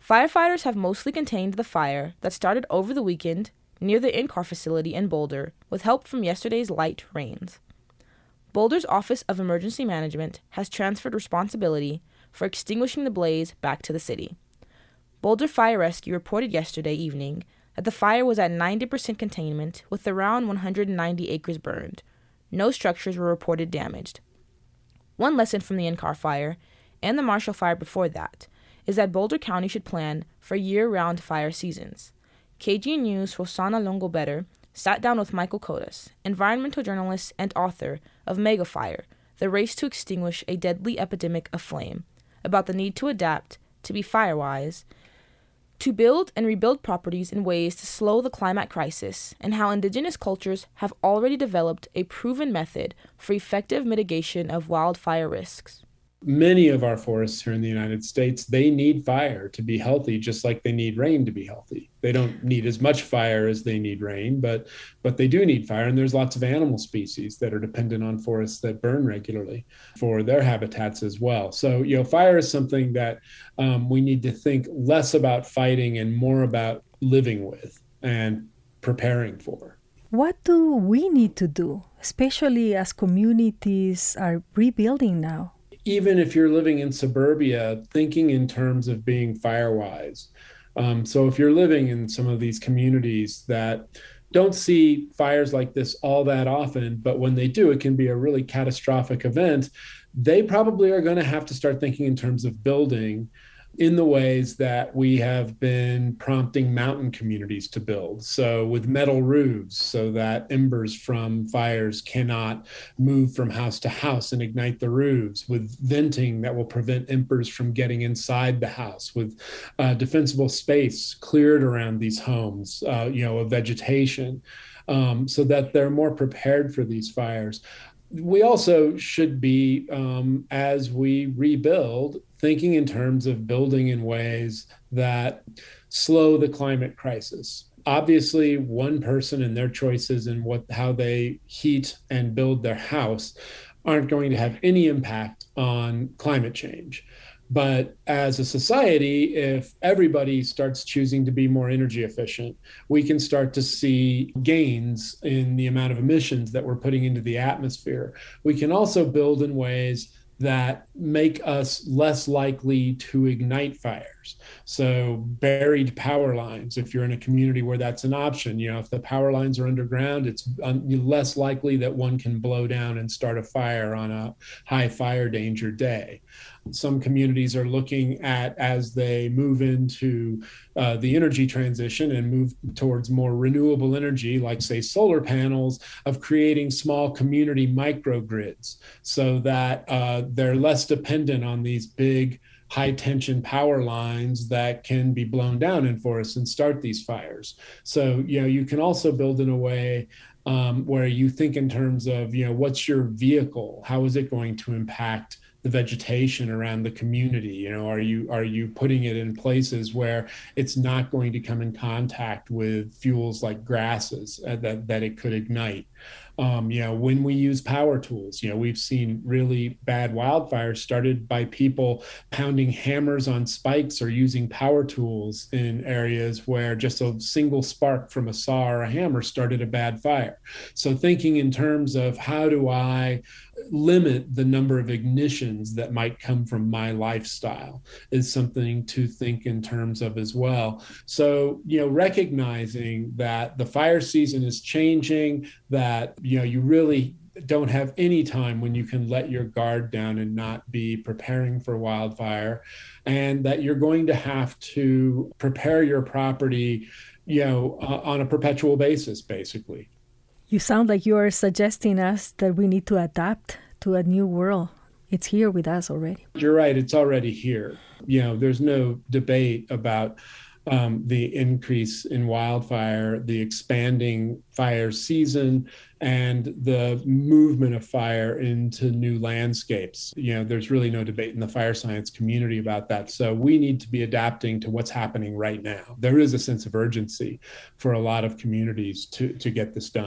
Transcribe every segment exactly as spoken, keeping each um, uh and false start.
Firefighters have mostly contained the fire that started over the weekend near the in-car facility in Boulder with help from yesterday's light rains. Boulder's Office of Emergency Management has transferred responsibility for extinguishing the blaze back to the city. Boulder Fire Rescue reported yesterday evening that the fire was at ninety percent containment with around one hundred ninety acres burned. No structures were reported damaged. One lesson from the in-car fire, and the Marshall Fire before that, is that Boulder County should plan for year-round fire seasons. K G N U's Rosanna Longo-Better sat down with Michael Kodas, environmental journalist and author of Mega Fire, The Race to Extinguish a Deadly Epidemic of Flame, about the need to adapt, to be firewise, to build and rebuild properties in ways to slow the climate crisis, and how indigenous cultures have already developed a proven method for effective mitigation of wildfire risks. Many of our forests here in the United States, they need fire to be healthy, just like they need rain to be healthy. They don't need as much fire as they need rain, but but they do need fire. And there's lots of animal species that are dependent on forests that burn regularly for their habitats as well. So, you know, fire is something that um, we need to think less about fighting and more about living with and preparing for. What do we need to do, especially as communities are rebuilding now? Even if you're living in suburbia, thinking in terms of being firewise. Um, so if you're living in some of these communities that don't see fires like this all that often, but when they do, it can be a really catastrophic event, they probably are going to have to start thinking in terms of building in the ways that we have been prompting mountain communities to build. So with metal roofs so that embers from fires cannot move from house to house and ignite the roofs, with venting that will prevent embers from getting inside the house, with uh, defensible space cleared around these homes, uh, you know, of vegetation, um, so that they're more prepared for these fires. We also should be, um, as we rebuild, thinking in terms of building in ways that slow the climate crisis. Obviously, one person and their choices and what how they heat and build their house aren't going to have any impact on climate change. But as a society, if everybody starts choosing to be more energy efficient, we can start to see gains in the amount of emissions that we're putting into the atmosphere. We can also build in ways that make us less likely to ignite fires. So buried power lines, if you're in a community where that's an option, you know, if the power lines are underground, it's less likely that one can blow down and start a fire on a high fire danger day. Some communities are looking at, as they move into uh, the energy transition and move towards more renewable energy, like say solar panels, of creating small community microgrids so that uh, they're less dependent on these big high tension power lines that can be blown down in forests and start these fires. So, you know, you can also build in a way um, where you think in terms of, you know, what's your vehicle? How is it going to impact the vegetation around the community? You know, are you are you putting it in places where it's not going to come in contact with fuels like grasses uh, that that it could ignite? Um, you know, when we use power tools, you know, we've seen really bad wildfires started by people pounding hammers on spikes or using power tools in areas where just a single spark from a saw or a hammer started a bad fire. So thinking in terms of how do I limit the number of ignitions that might come from my lifestyle is something to think in terms of as well. So, you know, recognizing that the fire season is changing, that, you know, you really don't have any time when you can let your guard down and not be preparing for wildfire, and that you're going to have to prepare your property, you know, uh, on a perpetual basis, basically. You sound like you are suggesting us that we need to adapt to a new world. It's here with us already. You're right. It's already here. You know, there's no debate about um, the increase in wildfire, the expanding fire season, and the movement of fire into new landscapes. You know, there's really no debate in the fire science community about that. So we need to be adapting to what's happening right now. There is a sense of urgency for a lot of communities to, to get this done.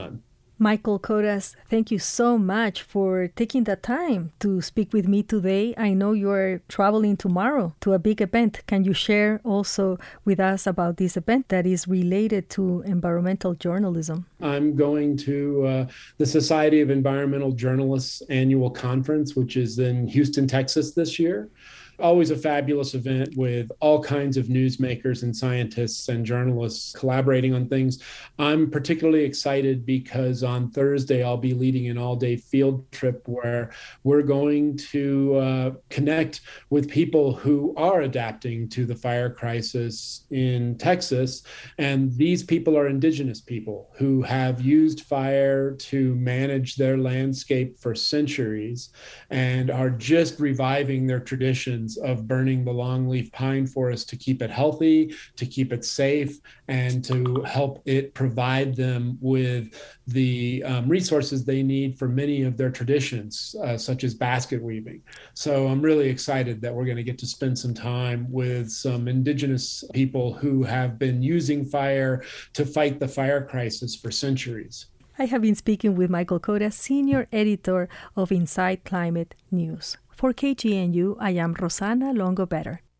Michael Codas, thank you so much for taking the time to speak with me today. I know you're traveling tomorrow to a big event. Can you share also with us about this event that is related to environmental journalism? I'm going to uh, the Society of Environmental Journalists annual conference, which is in Houston, Texas this year. Always a fabulous event with all kinds of newsmakers and scientists and journalists collaborating on things. I'm particularly excited because on Thursday, I'll be leading an all-day field trip where we're going to uh, connect with people who are adapting to the fire crisis in Texas. And these people are indigenous people who have used fire to manage their landscape for centuries and are just reviving their traditions of burning the longleaf pine forest to keep it healthy, to keep it safe, and to help it provide them with the um, resources they need for many of their traditions, uh, such as basket weaving. So I'm really excited that we're going to get to spend some time with some indigenous people who have been using fire to fight the fire crisis for centuries. I have been speaking with Michael Codas, Senior Editor of Inside Climate News. For K G N U, I am Rosana Longo-Better.